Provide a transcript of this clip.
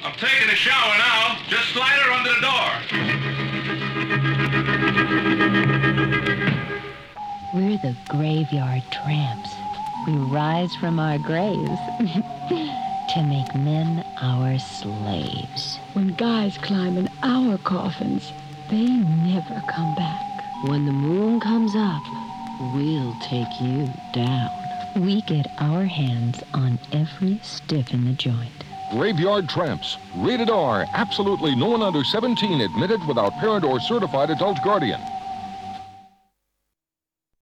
I'm taking a shower now. Just slide her under the door. We're the graveyard tramps. We rise from our graves to make men our slaves. When guys climb in our coffins, they never come back. When the moon comes up, we'll take you down. We get our hands on every stiff in the joint. Graveyard Tramps. Rated R. Absolutely no one under 17 admitted without parent or certified adult guardian.